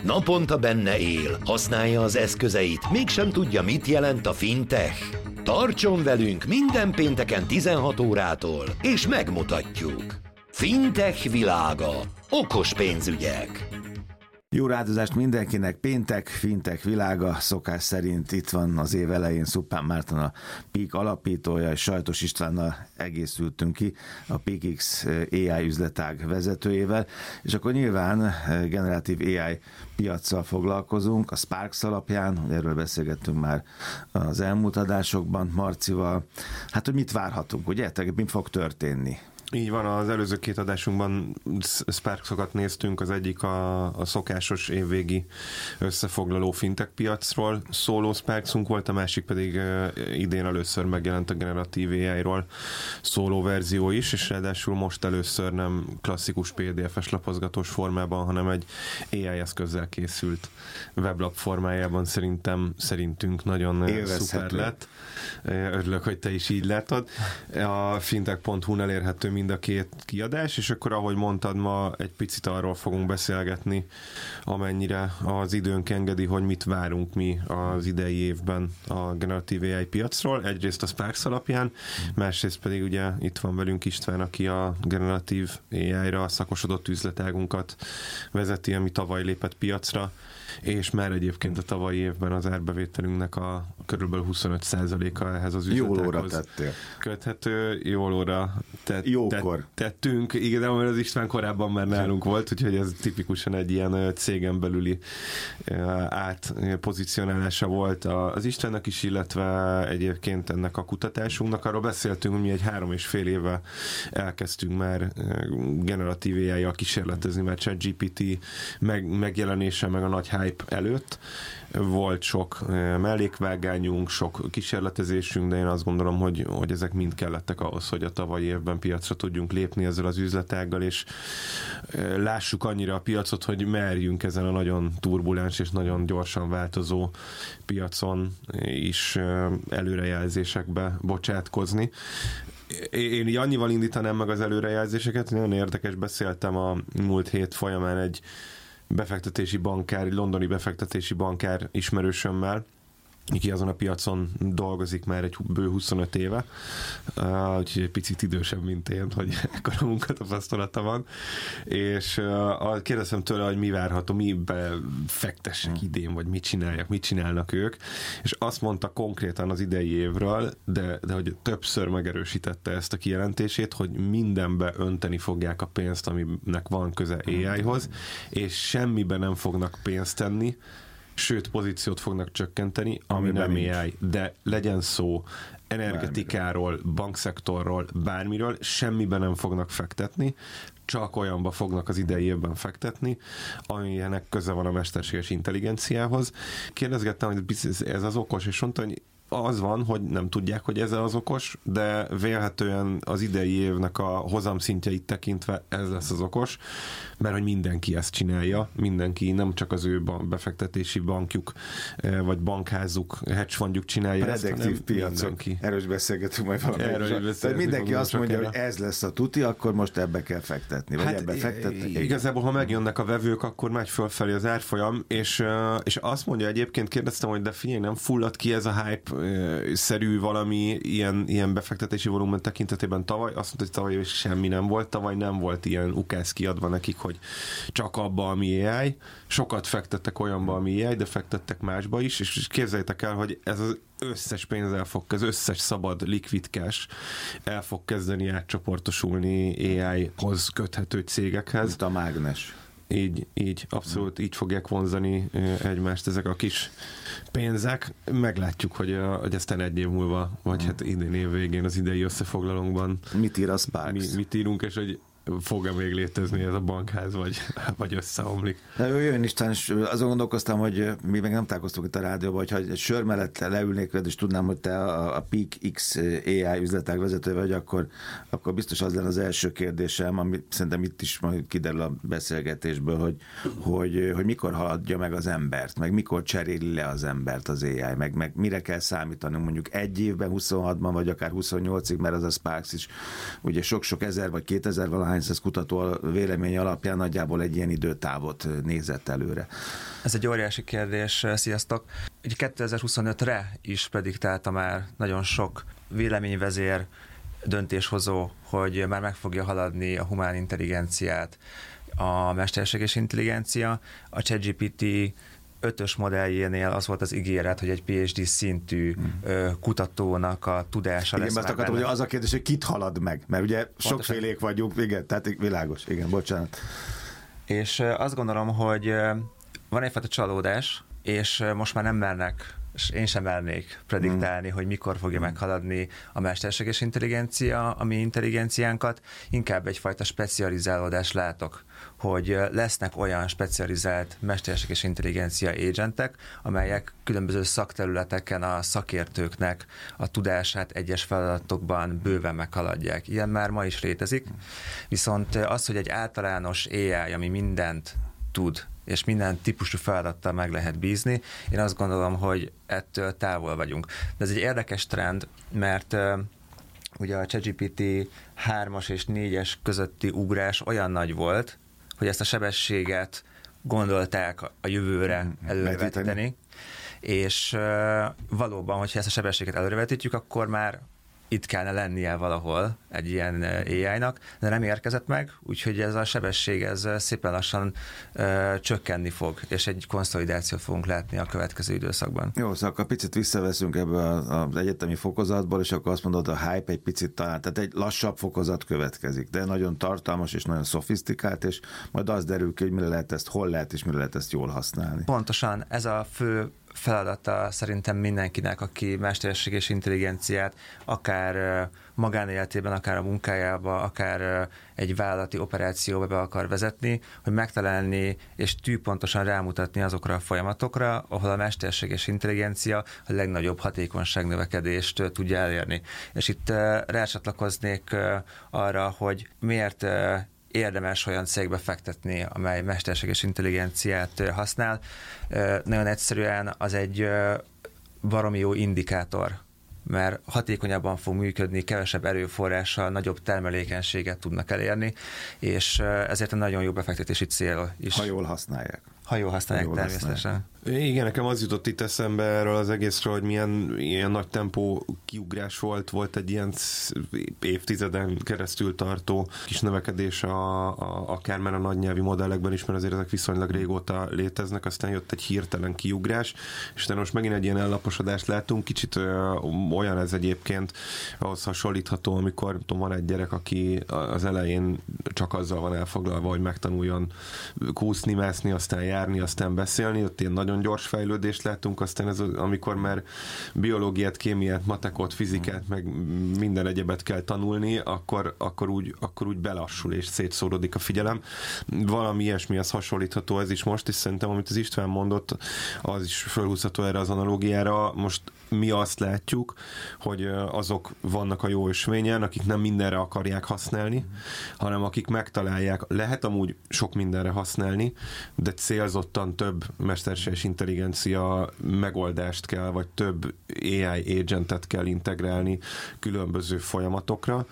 Naponta benne él, használja az eszközeit, mégsem tudja, mit jelent a fintech. Tartson velünk minden pénteken 16 órától, és megmutatjuk. Fintech világa. Okos pénzügyek. Jó rádozást mindenkinek, péntek, fintech világa, szokás szerint itt van az év elején Szuppán Márton, a Peak alapítója, és Sajtos Istvánnal egészültünk ki, a PeakX AI üzletág vezetőjével, és akkor nyilván generatív AI piaccal foglalkozunk, a Sparks alapján, erről beszélgettünk már az elmúlt adásokban Marcival, hát hogy mit várhatunk, ugye? Mi fog történni? Így van, az előző két adásunkban Sparksokat néztünk, az egyik a szokásos évvégi összefoglaló fintech piacról szóló Sparksunk volt, a másik pedig idén először megjelent a generatív AI-ról szóló verzió is, és ráadásul most először nem klasszikus PDF-es lapozgatós formában, hanem egy AI eszközzel készült weblap formájában szerintünk nagyon szuper lett. Örülök, hogy te is így látod. A fintech.hu-n elérhető mind a két kiadás, és akkor ahogy mondtad, ma egy picit arról fogunk beszélgetni, amennyire az időnk engedi, hogy mit várunk mi az idei évben a generatív AI piacról. Egyrészt a Sparks alapján, másrészt pedig ugye itt van velünk István, aki a generatív AI-ra szakosodott üzletágunkat vezeti, ami tavaly lépett piacra, és már egyébként a tavalyi évben az árbevételünknek a körülbelül 25%-a ehhez az üzletághoz. Jól óra tettél. Köthető, jól óra tettünk. Igen, de mert az István korábban már nálunk volt, úgyhogy ez tipikusan egy ilyen cégen belüli átpozicionálása volt az Istvánnak is, illetve egyébként ennek a kutatásunknak. Arról beszéltünk, hogy mi egy 3,5 éve elkezdtünk már generatív AI-jal kísérletezni, mert ChatGPT megjelenése, meg a nagy hype előtt volt sok mellékvágányunk, sok kísérletezésünk, de én azt gondolom, hogy ezek mind kellettek ahhoz, hogy a tavalyi évben piacra tudjunk lépni ezzel az üzletággal, és lássuk annyira a piacot, hogy merjünk ezen a nagyon turbulens és nagyon gyorsan változó piacon is előrejelzésekbe bocsátkozni. Én így annyival indítanám meg az előrejelzéseket, nagyon érdekes, beszéltem a múlt hét folyamán egy londoni befektetési bankár ismerősömmel, aki azon a piacon dolgozik már egy bő 25 éve, úgyhogy egy picit idősebb, mint én, hogy ekkora munkatapasztalata van, és kérdeztem tőle, hogy mi várható, mibe fektessek idén, vagy mit csinálnak ők, és azt mondta konkrétan az idei évről, de hogy többször megerősítette ezt a kijelentését, hogy mindenbe önteni fogják a pénzt, aminek van köze AI-hoz, és semmibe nem fognak pénzt tenni, sőt, pozíciót fognak csökkenteni, ami nem AI, de legyen szó energetikáról, bankszektorról, bármiről, semmiben nem fognak fektetni, csak olyanba fognak az idei évben fektetni, amilyenek köze van a mesterséges intelligenciához. Kérdezgettem, hogy ez az okos, és mondta, hogy az van, hogy nem tudják, hogy ez az okos, de vélhetően az idei évnek a hozamszintjeit tekintve ez lesz az okos, mert hogy mindenki ezt csinálja, mindenki, nem csak az ő befektetési bankjuk, vagy bankházuk, hedge fundjuk csinálja ezt, prediktív piacok. Mindenki. Erről is beszélgetünk majd valamelyik. Tehát mindenki azt mondja, hogy ez lesz a tuti, akkor most ebbe kell fektetni, vagy ebbe fektetni. Igazából, ha megjönnek a vevők, akkor megy fölfelé az árfolyam, és azt mondja egyébként, kérdeztem, hogy de figyelj, nem fullad ki ez a hype szerű valami ilyen befektetési volumen tekintetében tavaly, azt mondta, hogy tavaly semmi nem volt, tavaly nem volt ilyen ukász kiadva nekik, hogy csak abba, ami AI, sokat fektettek olyanba, ami AI, de fektettek másba is, és képzeljétek el, hogy ez az összes pénz az összes szabad liquid cash el fog kezdeni átcsoportosulni AI-hoz köthető cégekhez. Mint a mágnes. Így, abszolút így fogják vonzani egymást ezek a kis pénzek. Meglátjuk, hogy aztán egy év múlva, vagy hát idén év végén az idei összefoglalónkban mit ír a Sparks? Mit írunk, és hogy fog-e még létezni ez a bankház, vagy összeomlik. Jön Isten, és azon gondolkoztam, hogy mi meg nem találkoztunk itt a rádióban, hogyha egy sör mellett leülnék veled, és tudnám, hogy te a PeakX AI üzletág vezető vagy, akkor biztos az lenne az első kérdésem, ami szerintem itt is majd kiderül a beszélgetésből, hogy mikor haladja meg az embert, meg mikor cseréli le az embert az AI, meg mire kell számítani, mondjuk egy évben, 26-ban, vagy akár 28-ig, mert az a Sparks is ugye sok-sok ezer, vagy 2000 valahány HSS kutató vélemény alapján nagyjából egy ilyen időtávot nézett előre. Ez egy óriási kérdés, sziasztok! 2025-re is prediktálta már nagyon sok véleményvezér, döntéshozó, hogy már meg fogja haladni a humán intelligenciát, a mesterséges intelligencia. A ChatGPT 5-ös modelljénél az volt az ígéret, hogy egy PhD szintű kutatónak a tudása lesz. Igen, azt akartam, hogy az a kérdés, hogy kit halad meg, mert ugye sokfélék vagyunk, igen, tehát világos, igen, bocsánat. És azt gondolom, hogy van egyfajta csalódás, és most már nem mernek, és én sem mernék prediktálni, hogy mikor fogja meghaladni a mesterséges intelligencia a mi intelligenciánkat. Inkább egyfajta specializálódást látok, hogy lesznek olyan specializált mesterséges intelligencia agentek, amelyek különböző szakterületeken a szakértőknek a tudását egyes feladatokban bőven meghaladják. Ilyen már ma is létezik, viszont az, hogy egy általános AI, ami mindent tud, és minden típusú feladattal meg lehet bízni. Én azt gondolom, hogy ettől távol vagyunk. De ez egy érdekes trend, mert ugye a ChatGPT 3-as és 4-es közötti ugrás olyan nagy volt, hogy ezt a sebességet gondolták a jövőre előrevetíteni, és valóban, hogyha ezt a sebességet előrevetítjük, akkor már itt kellene lennie valahol egy ilyen AI-nak, de nem érkezett meg, úgyhogy ez a sebesség ez szépen lassan csökkenni fog, és egy konszolidációt fogunk látni a következő időszakban. Jó, szóval akkor picit visszaveszünk ebből az egyetemi fokozatból, és akkor azt mondod, a hype egy picit talán, tehát egy lassabb fokozat következik, de nagyon tartalmas és nagyon szofisztikált, és majd az derül ki, hogy mire lehet ezt, hol lehet, és mire lehet ezt jól használni. Pontosan, ez a fő feladata szerintem mindenkinek, aki mesterséges intelligenciát akár magánéletében, akár a munkájába, akár egy vállalati operációba be akar vezetni, hogy megtalálni és tűpontosan rámutatni azokra a folyamatokra, ahol a mesterséges intelligencia a legnagyobb hatékonyságnövekedést tudja elérni. És itt rácsatlakoznék arra, hogy miért érdemes olyan cégbe fektetni, amely mesterséges intelligenciát használ. Nagyon egyszerűen az egy baromi jó indikátor, mert hatékonyabban fog működni, kevesebb erőforrással, nagyobb termelékenységet tudnak elérni, és ezért egy nagyon jó befektetési cél is. Ha jól használják. Ha jól használják, természetesen. Igen, nekem az jutott itt eszembe erről az egészről, hogy milyen nagy tempó kiugrás volt egy ilyen évtizeden keresztül tartó kis növekedés akár már a nagy nyelvi modellekben is, mert azért ezek viszonylag régóta léteznek, aztán jött egy hirtelen kiugrás, és de most megint egy ilyen ellaposodást látunk, kicsit olyan ez egyébként, ahhoz hasonlítható, amikor van egy gyerek, aki az elején csak azzal van elfoglalva, hogy megtanuljon kúszni, mászni, aztán járni, aztán beszélni, ott ilyen nagyon gyors fejlődést látunk, aztán ez, amikor már biológiát, kémiát, matekot, fizikát, meg minden egyebet kell tanulni, akkor úgy belassul és szétszórodik a figyelem. Valami ilyesmihez hasonlítható ez is most, és szerintem, amit az István mondott, az is felhúzható erre az analógiára. Most mi azt látjuk, hogy azok vannak a jó ösvényen, akik nem mindenre akarják használni, hanem akik megtalálják, lehet amúgy sok mindenre használni, de célzottan több mesterséges intelligencia megoldást kell, vagy több AI agentet kell integrálni különböző folyamatokra,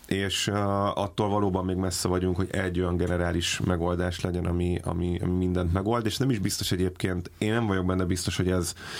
és attól valóban még messze vagyunk, hogy egy olyan generális megoldás legyen, ami mindent megold, és nem is biztos egyébként, én nem vagyok benne biztos, hogy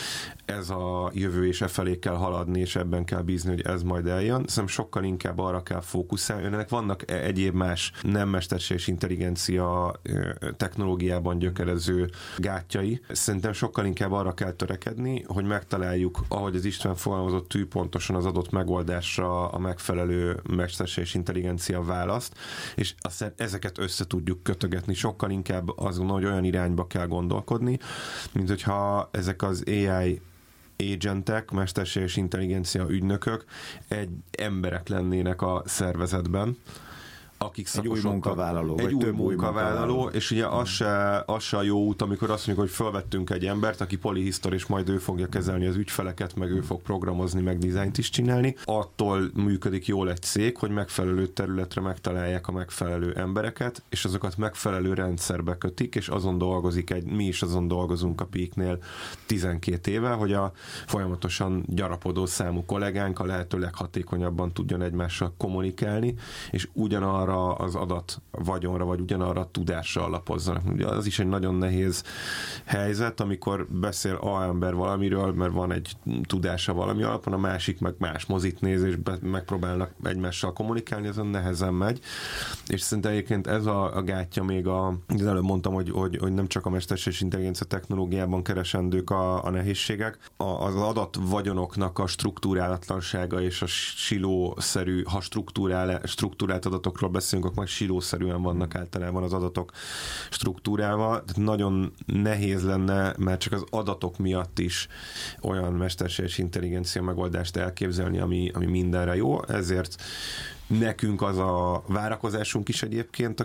ez a jövő, és felé kell haladni, és ebben kell bízni, hogy ez majd eljön. Szerintem sokkal inkább arra kell fókuszálni. Ennek vannak egyéb más nem mesterséges intelligencia technológiában gyökerező gátjai. Szerintem sokkal inkább arra kell törekedni, hogy megtaláljuk, ahogy az István fogalmazott, tűpontosan az adott megoldásra a megfelelő mesterséges intelligencia választ, és aztán ezeket össze tudjuk kötögetni. Sokkal inkább azon, hogy olyan irányba kell gondolkodni, mint hogyha ezek az AI agentek, mesterséges intelligencia ügynökök emberek lennének a szervezetben, akik szakosodtak. Egy új munkavállaló, és ugye az se a jó út, amikor azt mondjuk, hogy felvettünk egy embert, aki polihisztor, és majd ő fogja kezelni az ügyfeleket, meg ő fog programozni, meg dizájnt is csinálni. Attól működik jól egy cég, hogy megfelelő területre megtalálják a megfelelő embereket, és azokat megfelelő rendszerbe kötik, és azon dolgozik mi is azon dolgozunk a Peaknél 12 éve, hogy a folyamatosan gyarapodó számú kollégánk a lehető leghatékonyabban tudjon egymással kommunikálni, és ugyanarra ugyanarra az adat vagyonra, vagy ugyanarra a tudásra alapozzanak. Ugye az is egy nagyon nehéz helyzet, amikor beszél A ember valamiről, mert van egy tudása valami alapon, a másik meg más mozit néz, és megpróbálnak egymással kommunikálni, ezen nehezen megy. És szerintem egyébként ez a gátja még az előbb mondtam, hogy nem csak a mesterséges intelligencia technológiában keresendők a nehézségek. Az adatvagyonoknak a struktúrálatlansága és a silószerű, ha struktúrált adatokról beszélünk, akkor meg silószerűen vannak általában az adatok struktúrával. Tehát nagyon nehéz lenne, mert csak az adatok miatt is olyan mesterséges intelligencia megoldást elképzelni, ami mindenre jó. Ezért nekünk az a várakozásunk is egyébként a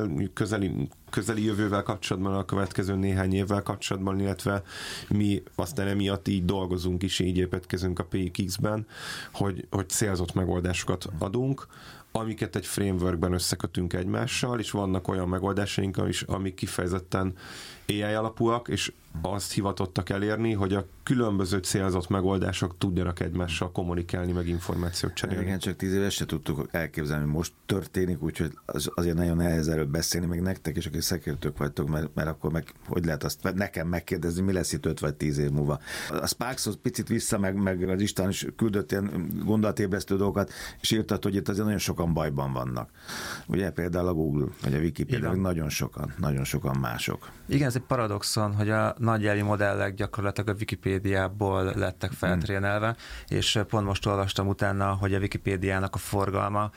közeli jövővel kapcsolatban, a következő néhány évvel kapcsolatban, illetve mi aztán emiatt így dolgozunk is, így építkezünk a PXX-ben, hogy célzott megoldásokat adunk, amiket egy frameworkben összekötünk egymással, és vannak olyan megoldásaink is, amik kifejezetten AI alapúak, és azt hivatottak elérni, hogy a különböző célzott megoldások tudjanak egymással kommunikálni, meg információt cserélni. Igen, csak 10 éves se tudtuk elképzelni, hogy most történik, úgyhogy azért nagyon nehéz erről beszélni, még nektek is, akik szakértők vagytok, mert akkor meg hogy lehet azt nekem megkérdezni, mi lesz itt 5 vagy 10 év múlva. A Sparkshoz picit vissza, meg az István is küldött ilyen gondolatébresztő dolgokat, és írtat, hogy itt azért nagyon sokan bajban vannak. Ugye például a Google, vagy a Wikipedia, nagyon sokan mások. Igen, ez egy paradoxon, hogy a nagy nyelvi modellek gyakorlatilag a Wikipédiából lettek feltrénelve, és pont most olvastam utána, hogy a Wikipédiának a forgalma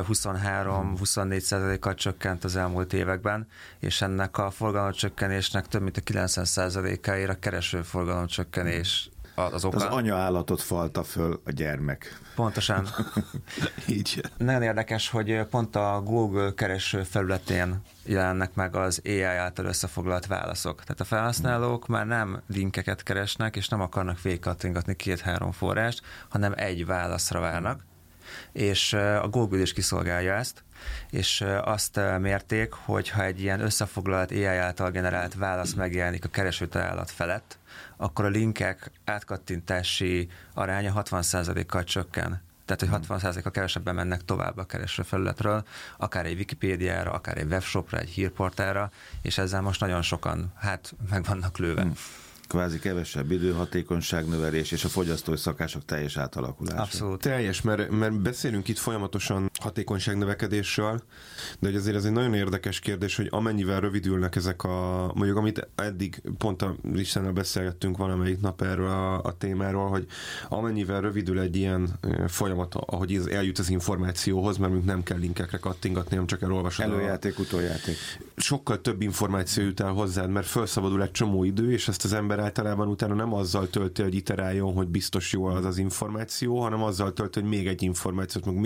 23-24%-kal csökkent az elmúlt években, és ennek a forgalomcsökkenésnek több mint a 90%-áért a keresőforgalomcsökkenés az oka. Az anyaállatot falta föl a gyermek. Pontosan. Így. Nagyon érdekes, hogy pont a Google kereső felületén jelennek meg az AI által összefoglalt válaszok. Tehát a felhasználók már nem linkeket keresnek, és nem akarnak végigkattingatni 2-3 forrást, hanem egy válaszra várnak, és a Google is kiszolgálja ezt, és azt mérték, hogy ha egy ilyen összefoglalt AI által generált válasz megjelenik a keresőtalálat felett, akkor a linkek átkattintási aránya 60%-kal csökken. Tehát, hogy 60%-kal kevesebben mennek tovább a keresőfelületről, akár egy Wikipédiára, akár egy webshopra, egy hírportálra, és ezzel most nagyon sokan meg vannak lőve. Kvázi kevesebb idő, hatékonyságnövelés és a fogyasztói szakások teljes átalakulása. Abszolút. Teljes, mert beszélünk itt folyamatosan hatékonyságnövekedésről, de hogy azért ez egy nagyon érdekes kérdés, hogy amennyivel rövidülnek ezek mondjuk amit eddig pont a Istennel beszélgettünk valamelyik nap erről a témáról, hogy amennyivel rövidül egy ilyen folyamat, ahogy ez eljut az információhoz, mert még nem kell linkekre kattingatni, nem csak elolvasod. Előjáték, utoljáték. Sokkal több információ jut el hozzád, mert felszabadul egy csomó idő, és ezt az ember általában utána nem azzal tölti, hogy iteráljon, hogy biztos jó az információ, hanem azzal tölti, hogy még egy információt, meg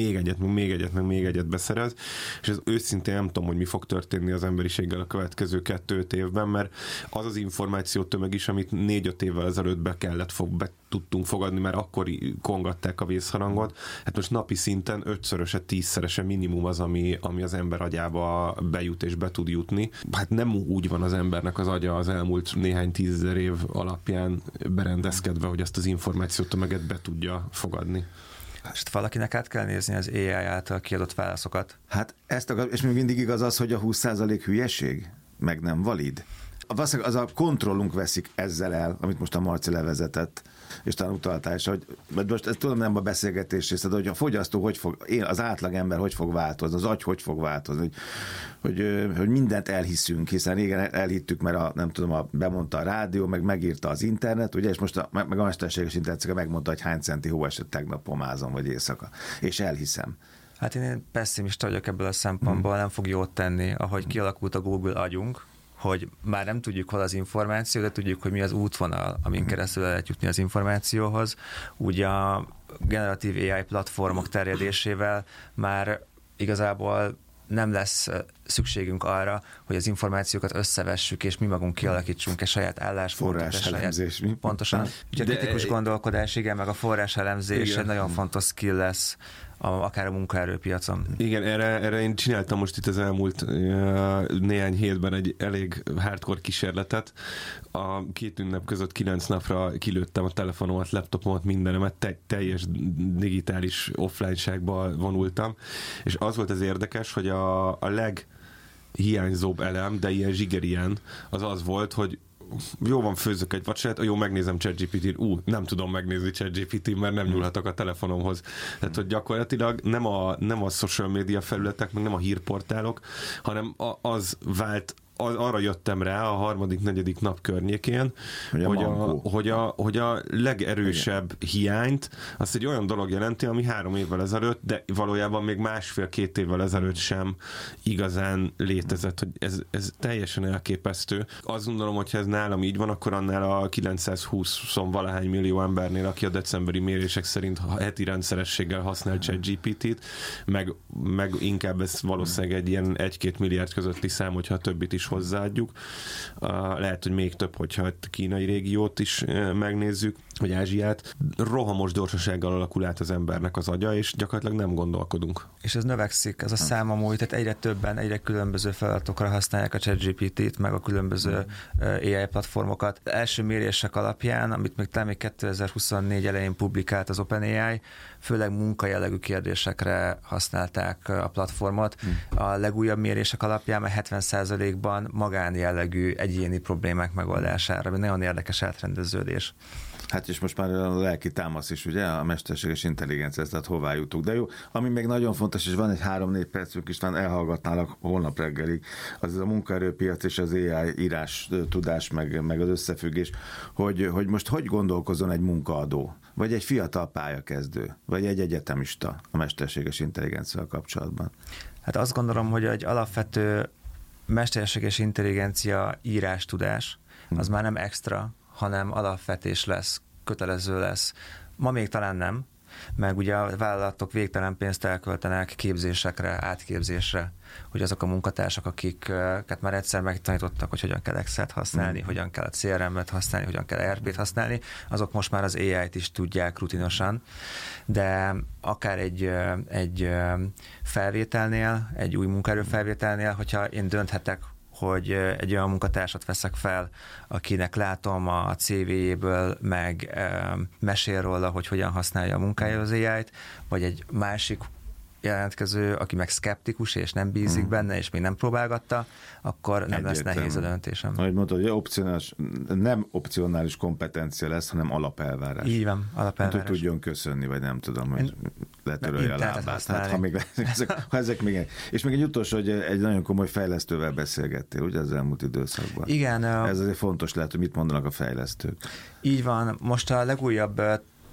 még egyet beszerez, és ez őszintén nem tudom, hogy mi fog történni az emberiséggel a következő 2-5 évben, mert az információ tömeg is, amit 4-5 évvel ezelőtt be tudtunk fogadni, mert akkor kongatták a vészharangot. Hát most napi szinten 5-szöröse, 10-szerese minimum az, ami az ember agyába bejut és be tud jutni. Hát nem úgy van az embernek az agya az elmúlt néhány 10 000 év alapján berendezkedve, hogy ezt az információtömeget be tudja fogadni. És valakinek át kell nézni az AI által kiadott válaszokat. Hát és még mindig igaz az, hogy a 20% hülyeség, meg nem valid. Valószínűleg az a kontrollunk veszik ezzel el, amit most a Marci levezetett, és talán utaltál is, hogy most ezt tudom nem a beszélgetés része, de hogy a fogyasztó az átlagember hogy fog változni, az agy hogy fog változni, hogy mindent elhiszünk, hiszen régen elhittük, mert bemondta a rádió, meg megírta az internet, ugye, és most meg a mesterséges intelligencia megmondta, hogy hány centi hó esett tegnap pomázon, vagy éjszaka, és elhiszem. Hát én pessimista vagyok ebből a szempontból, nem fog jót tenni, ahogy kialakult a Google agyunk, hogy már nem tudjuk, hol az információ, de tudjuk, hogy mi az útvonal, amin keresztül lehet jutni az információhoz. Ugye a generatív AI platformok terjedésével már igazából nem lesz szükségünk arra, hogy az információkat összevessük, és mi magunk kialakítsunk egy saját álláspontot. Forráselemzés. Pontosan. Ugye a kritikus gondolkodás, igen, meg a forráselemzés egy nagyon fontos skill lesz akár a munkaerőpiacon. Igen, erre én csináltam most itt az elmúlt néhány hétben egy elég hardcore kísérletet. A 2 ünnep között 9 napra kilőttem a telefonomat, laptopomat, mindenemet, teljes digitális offline-ságba vonultam, és az volt az érdekes, hogy a leghiányzóbb elem, de ilyen zsigerien, az volt, hogy jó van, főzök egy vacsorát, jó, megnézem ChatGPT-n, nem tudom megnézni ChatGPT-n, mert nem nyúlhatok a telefonomhoz. Tehát, hogy gyakorlatilag nem a social media felületek, meg nem a hírportálok, hanem az vált, arra jöttem rá a 3.-4. nap környékén, hogy a legerősebb hiányt azt egy olyan dolog jelenti, ami 3 évvel ezelőtt, de valójában még 1,5-2 évvel ezelőtt sem igazán létezett, hogy ez teljesen elképesztő. Azt gondolom, hogy ha ez nálam így van, akkor annál a 920-valahány millió embernél, aki a decemberi mérések szerint heti rendszerességgel használ ChatGPT-t, meg inkább ez valószínűleg egy ilyen 1-2 milliárd közötti szám, hogyha a többit is hozzáadjuk. Lehet, hogy még több, hogyha a kínai régiót is megnézzük, vagy Ázsiát. Rohamos gyorsasággal alakul át az embernek az agya, és gyakorlatilag nem gondolkodunk. És ez növekszik, ez a szám amúgy, tehát egyre többen, egyre különböző feladatokra használják a ChatGPT-t, meg a különböző AI platformokat. Az első mérések alapján, amit még 2024 elején publikált az OpenAI, főleg munkajellegű kérdésekre használták a platformot. A legújabb mérések alapján 70%-ban magánjellegű egyéni problémák megoldására, ami nagyon érdekes átrendeződés. Hát és most már a lelki támasz is, ugye, a mesterséges intelligencia, tehát hová jutunk. De jó, ami még nagyon fontos, és van egy 3-4 percünk is, van elhallgatnálak holnap reggelig, az a munkaerőpiac és az AI írás tudás, meg az összefüggés, hogy most hogy gondolkozzon egy munkaadó, vagy egy fiatal pályakezdő, vagy egy egyetemista a mesterséges intelligenciával kapcsolatban. Hát azt gondolom, hogy egy alapvető mesterséges intelligencia írás tudás, az már nem extra, hanem alapvetés lesz, kötelező lesz. Ma még talán nem, meg ugye a vállalatok végtelen pénzt elköltenek képzésekre, átképzésre, hogy azok a munkatársak, akiket már egyszer megtanítottak, hogy hogyan kell Excel-t használni, hogyan kell a CRM-et használni, hogyan kell ERP-t használni, azok most már az AI-t is tudják rutinosan, de akár egy felvételnél, egy új munkaerőfelvételnél, hogyha én dönthetek, hogy egy olyan munkatársat veszek fel, akinek látom a CV-jéből, meg mesél róla, hogy hogyan használja a munkája az AI-t, vagy egy másik jelentkező, aki meg szkeptikus, és nem bízik benne, és még nem próbálgatta, akkor nem lesz nehéz a döntésem. Ahogy mondtad, hogy nem opcionális kompetencia lesz, hanem alapelvárás. Így van, alapelvárás. Hát, hogy tudjon köszönni, vagy nem tudom, hogy letörölje a lábát. Hát, ha még ezek még. És még egy utolsó, hogy egy nagyon komoly fejlesztővel beszélgettél, ugye az elmúlt időszakban. Igen. Ez azért fontos lehet, hogy mit mondanak a fejlesztők. Így van. Most a legújabb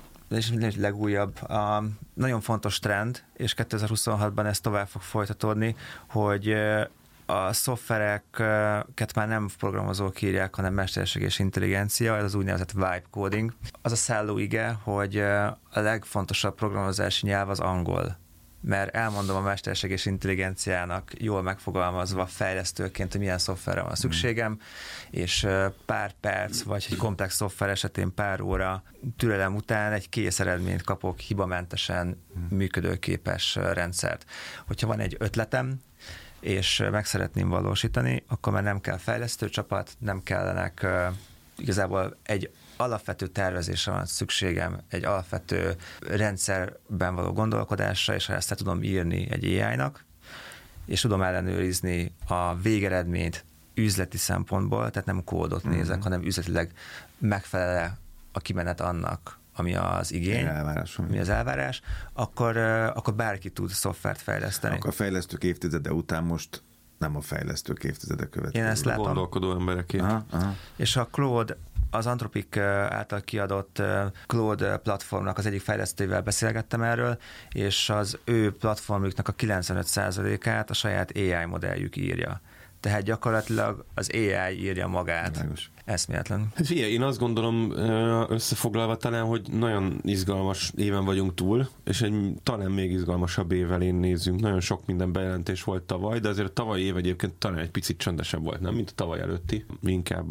nagyon fontos trend, és 2026-ban ez tovább fog folytatódni, hogy a szoftvereket már nem programozók írják, hanem mesterséges intelligencia, ez az úgynevezett vibe coding. Az a szállóige, hogy a legfontosabb programozási nyelv az angol. Mert elmondom a mesterséges intelligenciának jól megfogalmazva fejlesztőként, hogy milyen szoftverre van szükségem, és pár perc, vagy egy komplex szoftver esetén pár óra türelem után egy kész eredményt kapok, hibamentesen működőképes rendszert. Hogyha van egy ötletem, és meg szeretném valósítani, akkor már nem kell fejlesztő csapat, nem kellenek igazából egy alapvető tervezésre van szükségem, egy alapvető rendszerben való gondolkodásra, és ha ezt tudom írni egy AI-nak, és tudom ellenőrizni a végeredményt üzleti szempontból, tehát nem kódot nézek, hanem üzletileg megfelel a kimenet annak, ami az igény, ami az elvárás, akkor bárki tud szoftvert fejleszteni. Akkor a fejlesztők évtizede után most nem a fejlesztők évtizede következő. Én ezt látom. Gondolkodó embereké. És a Claude, az Anthropic által kiadott Claude platformnak az egyik fejlesztővel beszélgettem erről, és az ő platformjuknak a 95%-át a saját AI modelljük írja. Tehát gyakorlatilag az AI írja magát. Világos. Eszméletlen. Hát figyelj, én azt gondolom összefoglalva talán, hogy nagyon izgalmas éven vagyunk túl, és egy talán még izgalmasabb év elén nézzünk. Nagyon sok minden bejelentés volt tavaly, de azért a tavalyi év egyébként talán egy picit csöndesebb volt, nem? Mint a tavaly előtti. Inkább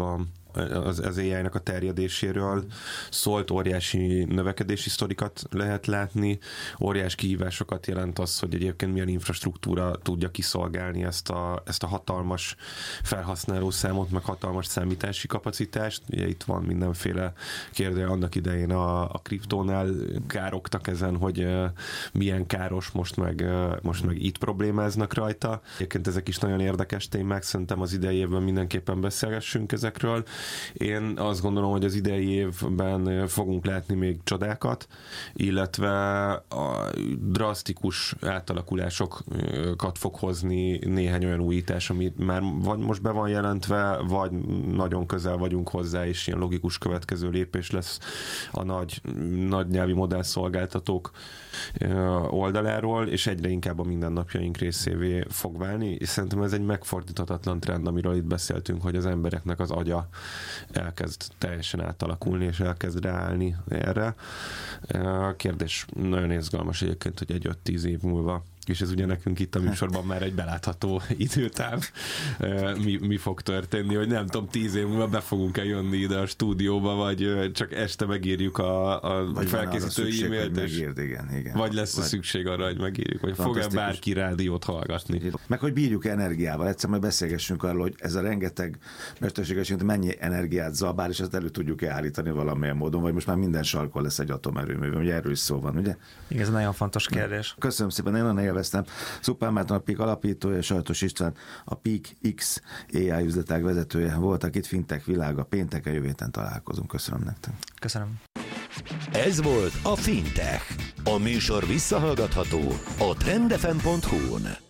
az AI-nak a terjedéséről szólt, óriási növekedési sztorikat lehet látni, óriás kihívásokat jelent az, hogy egyébként milyen infrastruktúra tudja kiszolgálni ezt a hatalmas felhasználószámot, meg hatalmas számítási kapacitást. Ugye itt van mindenféle kérdő, annak idején a kriptónál károgtak ezen, hogy milyen káros, most meg itt problémáznak rajta. Egyébként ezek is nagyon érdekes témák, szerintem az idei évben mindenképpen beszélgessünk ezekről. Én azt gondolom, hogy az idei évben fogunk látni még csodákat, illetve a drasztikus átalakulásokat fog hozni néhány olyan újítás, ami már vagy most be van jelentve, vagy nagyon közel vagyunk hozzá, és ilyen logikus következő lépés lesz a nagy nyelvi modellszolgáltatók oldaláról, és egyre inkább a mindennapjaink részévé fog válni, és szerintem ez egy megfordíthatatlan trend, amiről itt beszéltünk, hogy az embereknek az agya elkezd teljesen átalakulni, és elkezd ráállni erre. A kérdés nagyon izgalmas egyébként, hogy 5-10 év múlva, és ez ugye nekünk itt a műsorban már egy belátható időtáv, mi fog történni, hogy nem tudom, 10 év múlva be fogunk-e jönni ide a stúdióba, vagy csak este megírjuk a felkészítő e-mailt, igen. Vagy lesz a szükség arra, hogy megírjuk, vagy fog-e bárki rádiót hallgatni. Meg hogy bírjuk energiával. Egyszer majd beszélgessünk arról, hogy ez a rengeteg mesterséges mennyi energiát zabál, és ezt elő tudjuk-e állítani valamilyen módon, vagy most már minden sarkon lesz egy atomerőmű, ugye erről is szó van, ugye? Igen, ez nagyon fontos kérdés. Köszönöm szépen, én nagyon élveztem. Szuppán Márton a PEAK alapítója, Sajtos István a PEAK X AI üzletág vezetője voltak itt, Fintech világa, pénteken jövő héten találkozunk. Köszönöm nektek. Köszönöm. Ez volt a Fintech. A műsor visszahallgatható a trendfm.hu-n.